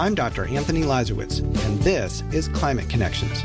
I'm Dr. Anthony Lazarowitz, and this is Climate Connections.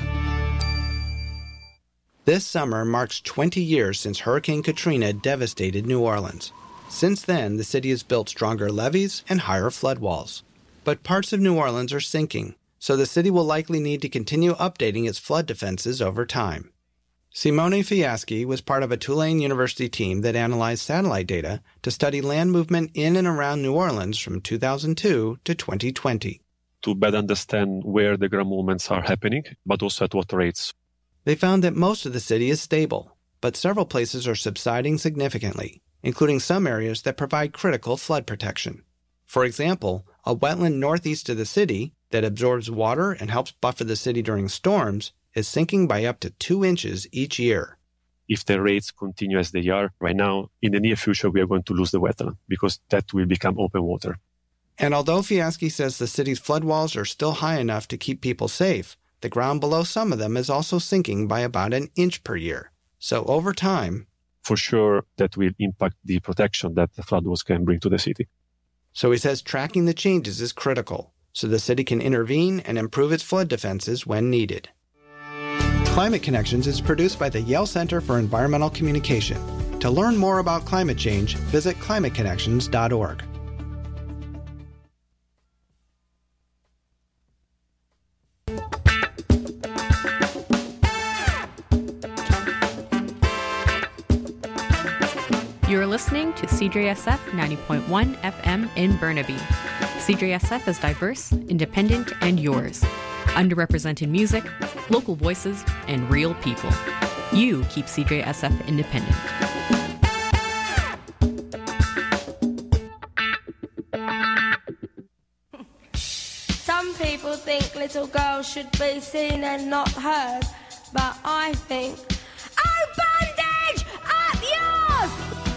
This summer marks 20 years since Hurricane Katrina devastated New Orleans. Since then, the city has built stronger levees and higher flood walls. But parts of New Orleans are sinking, so the city will likely need to continue updating its flood defenses over time. Simone Fiaschi was part of a Tulane University team that analyzed satellite data to study land movement in and around New Orleans from 2002 to 2020. To better understand where the ground movements are happening, but also at what rates. They found that most of the city is stable, but several places are subsiding significantly, including some areas that provide critical flood protection. For example, a wetland northeast of the city that absorbs water and helps buffer the city during storms is sinking by up to 2 inches each year. If the rates continue as they are right now, in the near future, we are going to lose the wetland because that will become open water. And although Fiaschi says the city's flood walls are still high enough to keep people safe, the ground below some of them is also sinking by about an inch per year. So over time, for sure, that will impact the protection that the flood walls can bring to the city. So he says tracking the changes is critical, so the city can intervene and improve its flood defenses when needed. Climate Connections is produced by the Yale Center for Environmental Communication. To learn more about climate change, visit climateconnections.org. You're listening to CJSF 90.1 FM in Burnaby. CJSF is diverse, independent, and yours. Underrepresented music, local voices, and real people. You keep CJSF independent. Some people think little girls should be seen and not heard, but I think, oh, bondage! Up yours!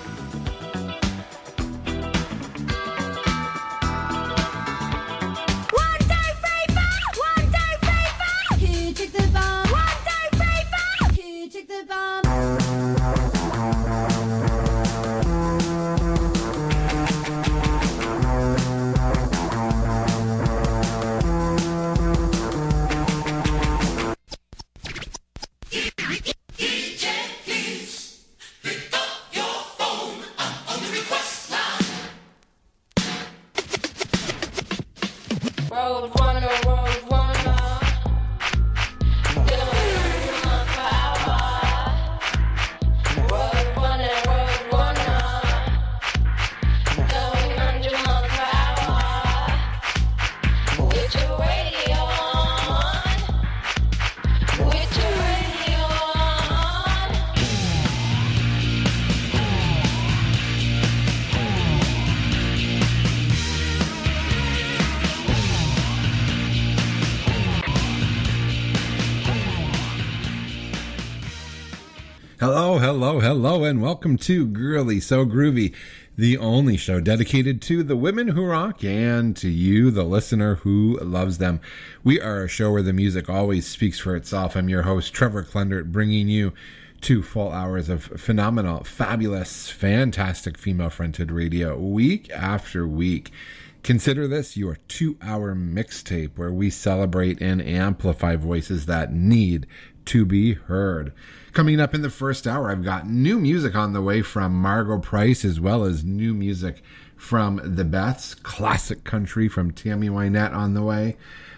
Hello, and welcome to Girly So Groovy, the only show dedicated to the women who rock and to you, the listener who loves them. We are a show where the music always speaks for itself. I'm your host, Trevor Klendert, bringing you 2 full hours of phenomenal, fabulous, fantastic female-fronted radio week after week. Consider this your 2-hour mixtape where we celebrate and amplify voices that need to be heard. Coming up in the first hour, I've got new music on the way from Margo Price, as well as new music from The Beths, classic country from Tammy Wynette on the way.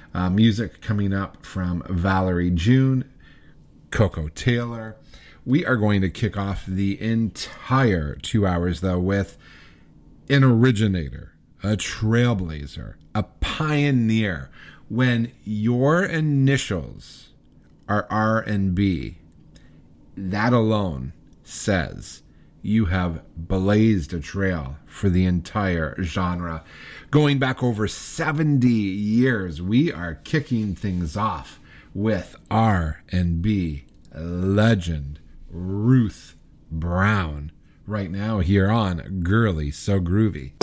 Music coming up from Valerie June, Coco Taylor. We are going to kick off the entire 2 hours, though, with an originator, a trailblazer, a pioneer. When your initials are R&B, that alone says you have blazed a trail for the entire genre. Going back over 70 years, we are kicking things off with R&B legend Ruth Brown right now here on Girly So Groovy.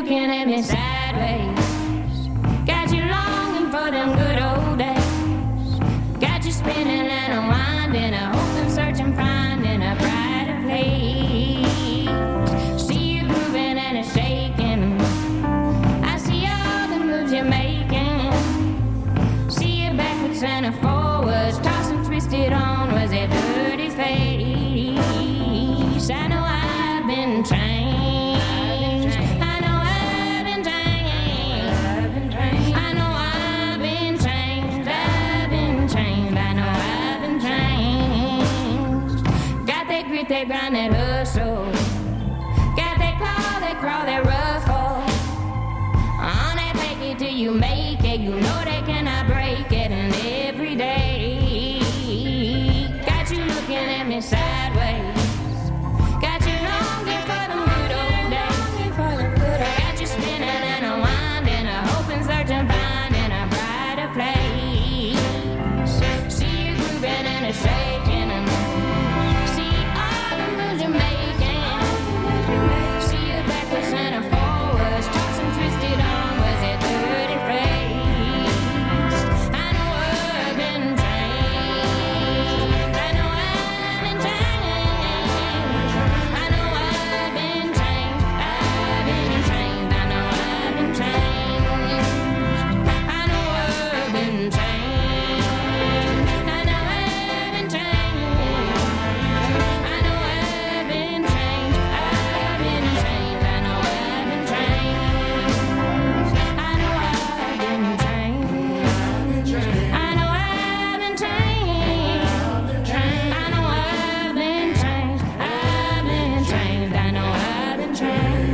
looking at me sideways. Got you longing for them good old days. Got you spinning and unwinding, hoping, searching, finding a brighter place. See you grooving and it's shaking. I see all the moves you're making. See you backwards and forwards, tossing, twisted onwards, a dirty face. I know I've been changed. I know I've been changed. I know I've been changed. I've been changed. I know I've been changed. Got that grit, that grind, that hustle. Got that claw, that crawl, that ruffle. On that make it till you make it. You know they cannot break it. And every day, got you looking at me sideways. Got you longing for the good old days. Got you spinning and unwinding, hoping, searching, finding a brighter place. See you grooving and it's shaking. See all the moves you're making. See you backwards and forwards, tossing, twisted onwards, a dirty face. I know I've been changed. I know I've been changed. I know I've been changed. I've been changed. I know I've been changed. I know I've been changed. I know I've been changed. I know I've been changed. I've been changed. I know I've been changed. I know I've been changed. I know I've been changed. I know I've been changed. I've been changed. I know I've been changed.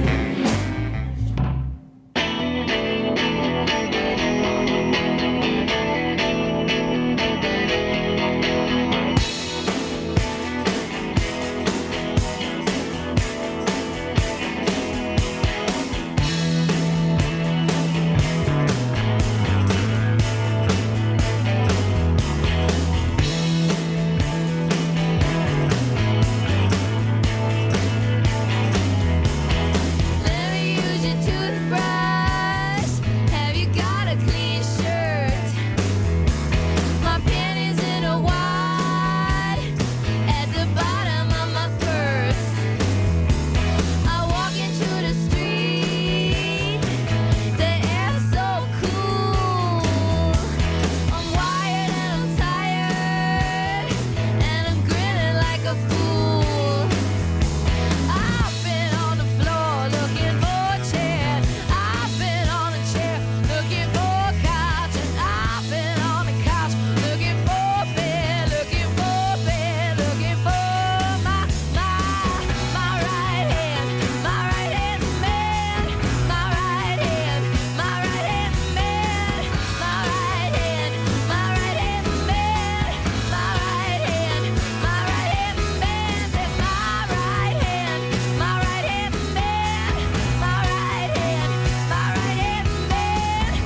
Let me use your toothbrush. Have you got a clean shirt? My panties in a wad at the bottom of my purse. I walk into the street, the air's so cool. I'm wired and I'm tired, and I'm grinning like a fool. I've been on the floor looking for a chair. I've been on a chair looking for a couch. And I've been on the couch looking for a bed, looking for a bed, looking for my right hand man, my right hand man, my right hand man, my right hand man, my right hand man, my right hand man, say my right hand man, my right hand man, my right hand man.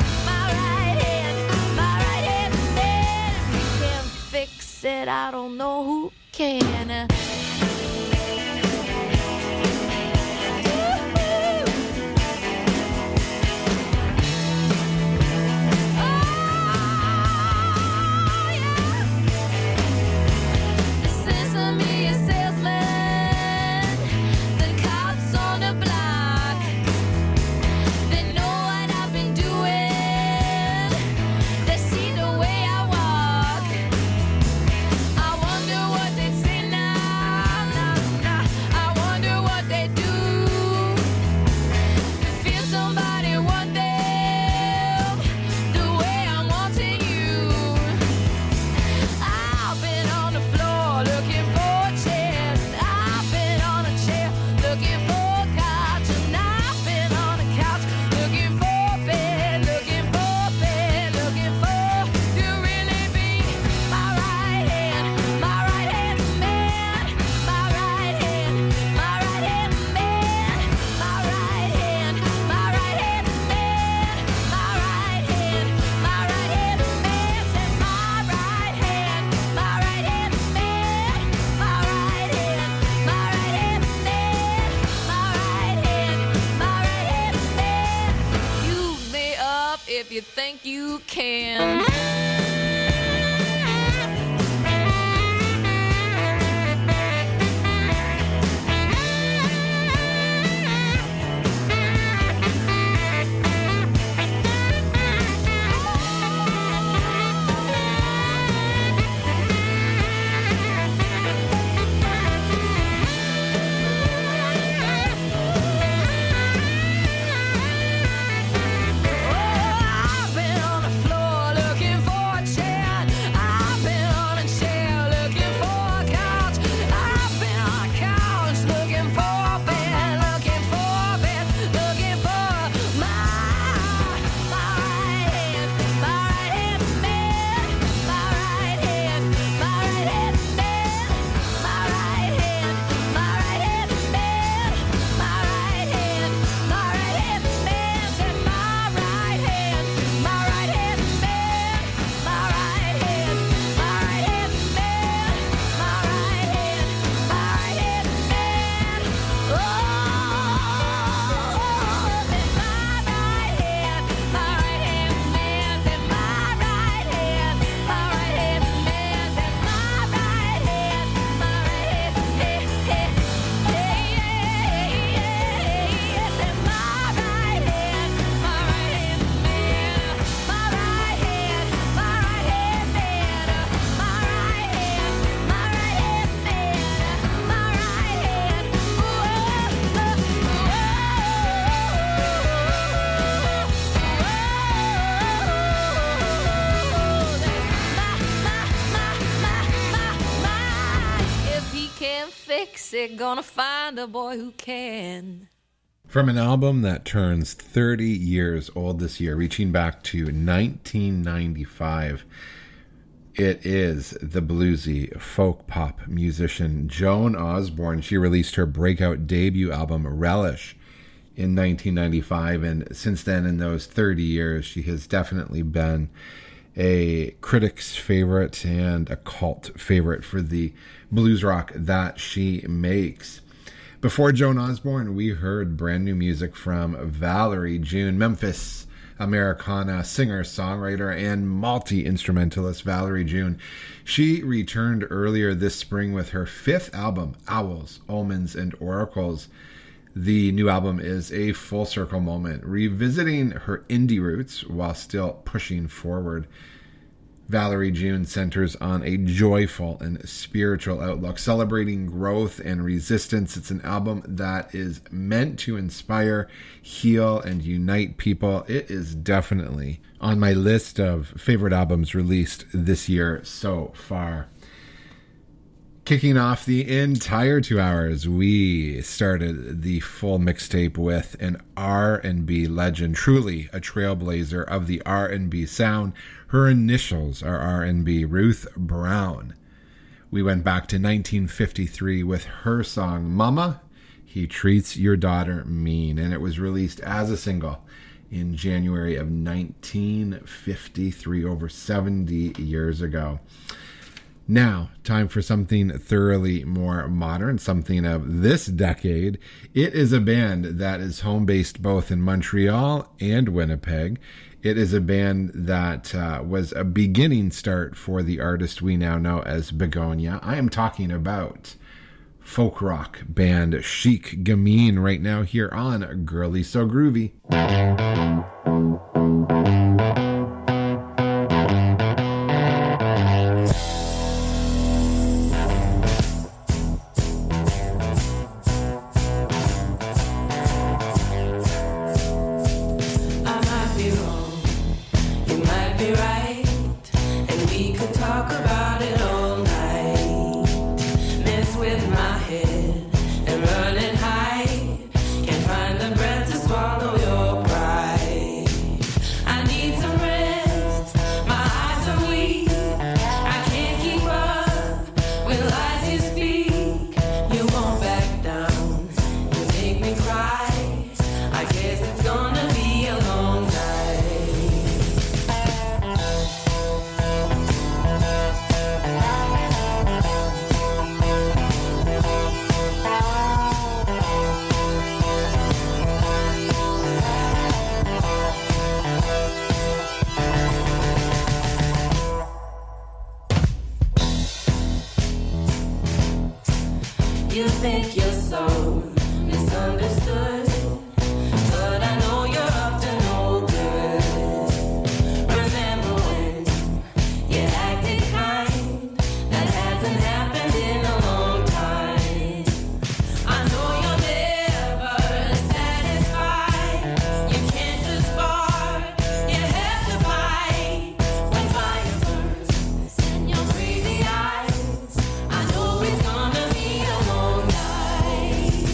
If you can't fix it, I don't know who can. Sesame salesman, the cops on the block, they know what I've been doing. They see the way I walk. I wonder what they say now. you think you can. Gonna find a boy who can. From an album that turns 30 years old this year, reaching back to 1995, it is the bluesy folk pop musician Joan Osborne. She released her breakout debut album Relish in 1995, and since then, in those 30 years, she has definitely been a critic's favorite and a cult favorite for the blues rock that she makes. Before Joan Osborne, we heard brand new music from Valerie June, Memphis Americana singer, songwriter, and multi-instrumentalist Valerie June. She returned earlier this spring with her fifth album, Owls, Omens, and Oracles. The new album is a full circle moment, revisiting her indie roots while still pushing forward. Valerie June centers on a joyful and spiritual outlook, celebrating growth and resistance. It's an album that is meant to inspire, heal, and unite people. It is definitely on my list of favorite albums released this year so far. Kicking off the entire 2 hours, we started the full mixtape with an R&B legend, truly a trailblazer of the R&B sound. Her initials are R&B, Ruth Brown. We went back to 1953 with her song, Mama, He Treats Your Daughter Mean, and it was released as a single in January of 1953, over 70 years ago. Now, time for something thoroughly more modern, something of this decade. It is a band that is home-based both in Montreal and Winnipeg. It is a band that was a beginning start for the artist we now know as Begonia. I am talking about folk rock band Chic Gamine right now here on Girly So Groovy. Swallow your pride. think you're so misunderstood. But I know you're up to no good. Remember when you acted kind? That hasn't happened in a long time. I know you're never satisfied. You can't just bark, you have to bite. When fire burns in your crazy eyes, I know it's gonna be a long night.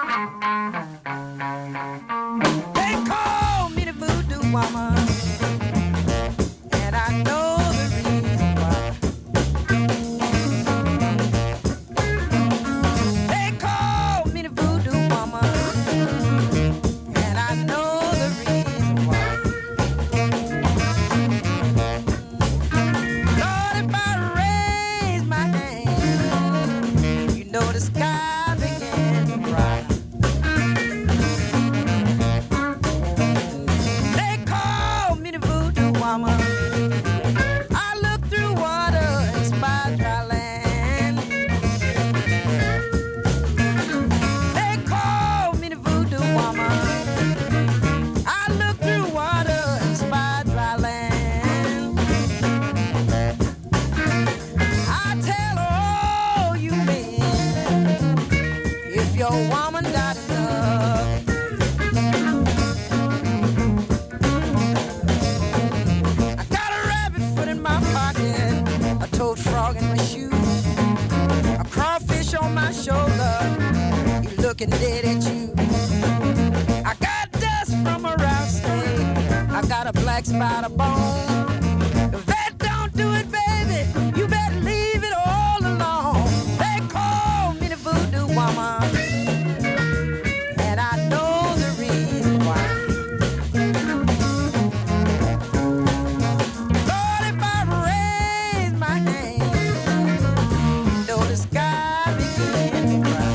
They call me the voodoo woman, and I know the reason why. They call me the voodoo woman, and I know the reason why. Lord, if I raise my hand, you know the sky begin to cry. They call me the voodoo woman. I look through water and spy dry land. They call me the voodoo woman. I look through water and spy dry land. I tell all you men, if your woman got enough, I got a rabbit foot in my pocket, a toad frog in my shoe, a crawfish on my shoulder, you looking dead at you. I got dust from a rattlesnake, I got a black spider bone. If that don't do it, baby, you better leave it all alone. They call me the voodoo woman, and I know the reason why. Lord, if I raise my hand, you know the sky begin to cry.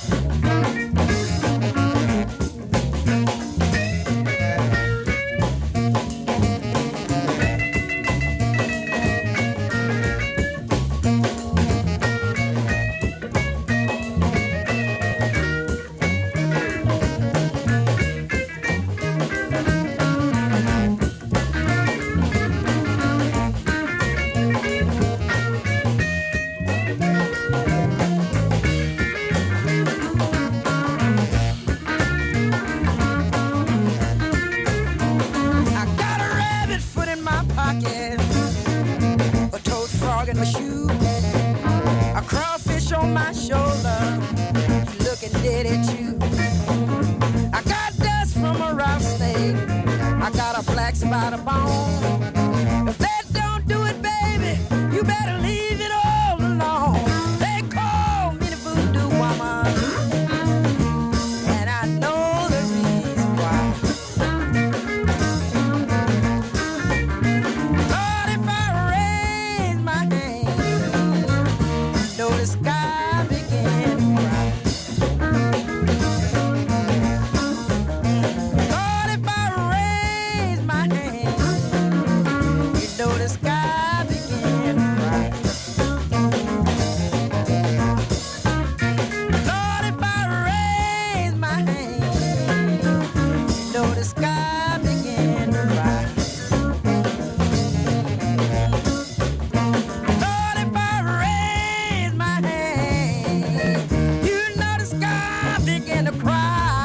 I got a rabbit foot in my pocket, a toad frog in my shoe, a crawfish on my shoulder, looking dead at you. I got dust from a rattlesnake, I got a black spider bone. If that don't do it, baby, you better leave it all alone. They call me the voodoo woman, and I know the reason why. Lord, if I raise my hand, you know the sky begin to cry. Lord, if I raise my hand, you know the sky begin to cry. Lord, if I raise my hand, you know the sky begin to cry. Lord, if I raise my hand, you know the sky begin to cry.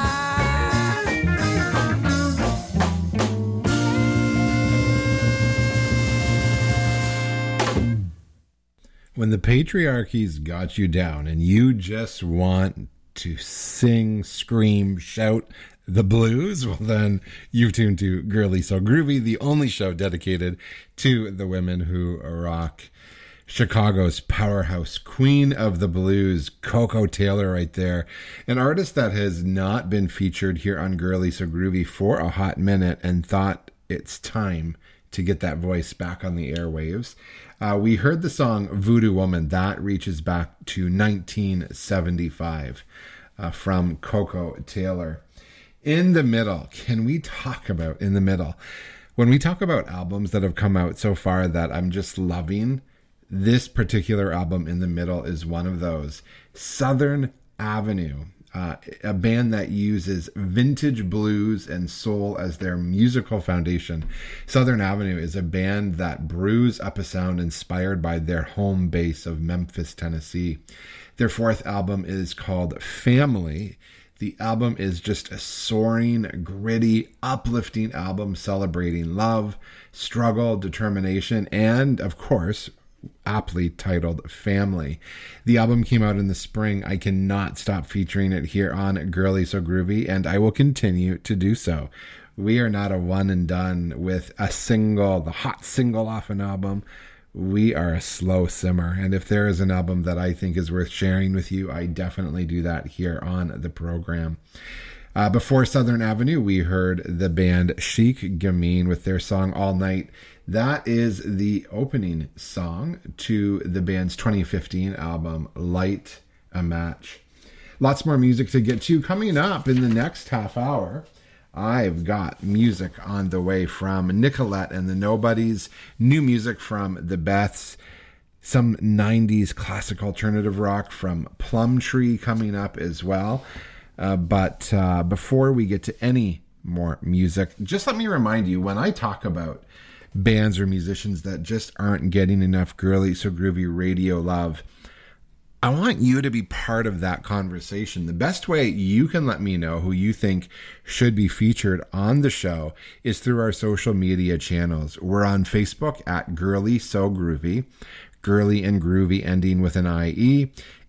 When the patriarchy's got you down and you just want to sing, scream, shout the blues, well then you've tuned to Girly So Groovy, the only show dedicated to the women who rock. Chicago's powerhouse queen of the blues, Coco Taylor right there. An artist that has not been featured here on Girly So Groovy for a hot minute and thought it's time to get that voice back on the airwaves. We heard the song Voodoo Woman. That reaches back to 1975 from Coco Taylor. In the Middle. Can we talk about In the Middle? When we talk about albums that have come out so far that I'm just loving, this particular album, In the Middle, is one of those. Southern Avenue, a band that uses vintage blues and soul as their musical foundation. Southern Avenue is a band that brews up a sound inspired by their home base of Memphis, Tennessee. Their fourth album is called Family. The album is just a soaring, gritty, uplifting album celebrating love, struggle, determination, and, of course, aptly titled Family. The album came out in the spring. I cannot stop featuring it here on Girly So Groovy, and I will continue to do so. We are not a one and done with a single, the hot single off an album. We are a slow simmer, and if there is an album that I think is worth sharing with you, I definitely do that here on the program. Before Southern Avenue, we heard the band Chic Gamine with their song All Night. That is the opening song to the band's 2015 album, Light a Match. Lots more music to get to. Coming up in the next half hour, I've got music on the way from Nicolette and the Nobodies, new music from the Beths, some 90s classic alternative rock from Plumtree coming up as well. But before we get to any more music, just let me remind you, when I talk about bands or musicians that just aren't getting enough Girly So Groovy radio love, I want you to be part of that conversation. The best way you can let me know who you think should be featured on the show is through our social media channels. We're on Facebook at Girly So Groovy, Girly and Groovy ending with an IE.